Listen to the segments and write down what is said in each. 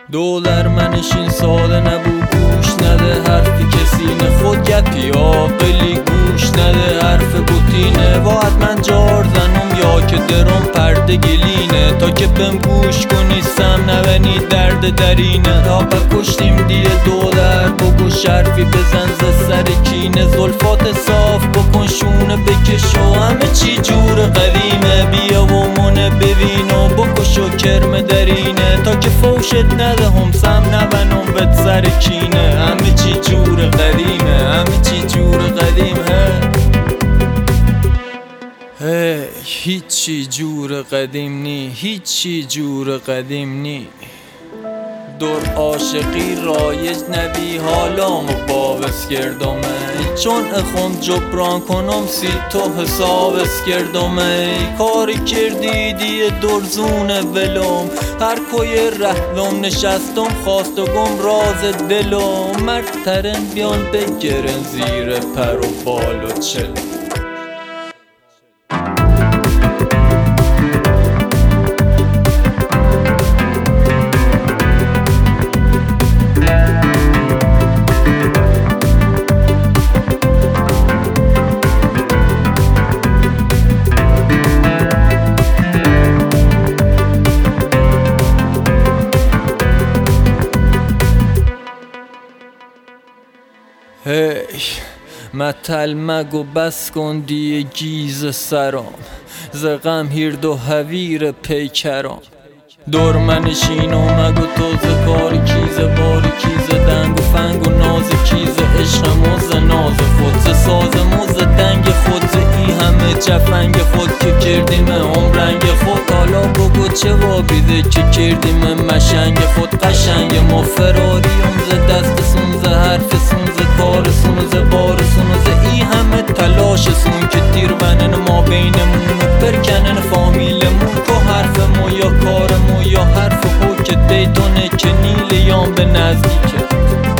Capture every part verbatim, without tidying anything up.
دولر منشین ساده نبو گوش نده حرفی کسی نه خود گپی عاقلی گوش نده حرف بوتینه باید من جار زنم یا که درم پرده گلینه تا که بهم گوش کنی سم نبنی درد درینه تا بکشتیم دیه دولر بگو شرفی بزن ز سر کینه زلفات صاف بکن شونه بکش و همه چی جور قدیمه بیا و مونه ببین و بکش و کرم درینه تا که فوشت نده هم سم نبنم بد سر کینه همه چی جور قدیمه همه چی جور قدیمه هی هیچی جور قدیم نی هیچی جور قدیم نی دور عاشقی رایج نبی حالا مقابس کردمه چون اخم جبران کنم سی تو حساب کردمه کاری کردی دیه درزون ولم هر کوی رهلم نشستم خواست و گم راز دلم مرد ترن بیان بگرن زیر پر و بال و چل هی متل مگو بس کن دیه گیز سرام ز غم هیرد و حویر پیکرام دور منشین و مگو تو ز کار کیز باری کیز دنگ و فنگ و ناز کیز عشقم و ز ناز خود ز سازم و ز دنگ خود ز ای همه جفنگ خود که کردیم عمرنگ خود حالا بگو چه وابیده که کردیم مشنگ خود قشنگ ما فراریم ز دست سون ز حرف سون ز کار سون ز بار سون ز ای همه تلاش سون که تیر بنن ما بینمون و پرکنن فامیلمون که حرف مو یا کار مو یا حرف خود که دیتونه که نیلیان به نزدیکه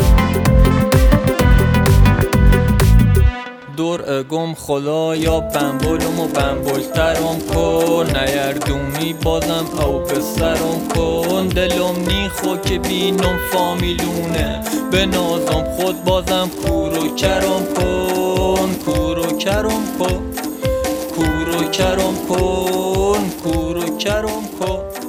دور اگم خدا یا بمبولم و بمبولترم کن نیردومی بازم او بسرم کن دلم نیخو که بینم فامیلونه به نازم خود بازم کورو کرم کن کورو کرم کن کورو کرم کن کورو کرم کن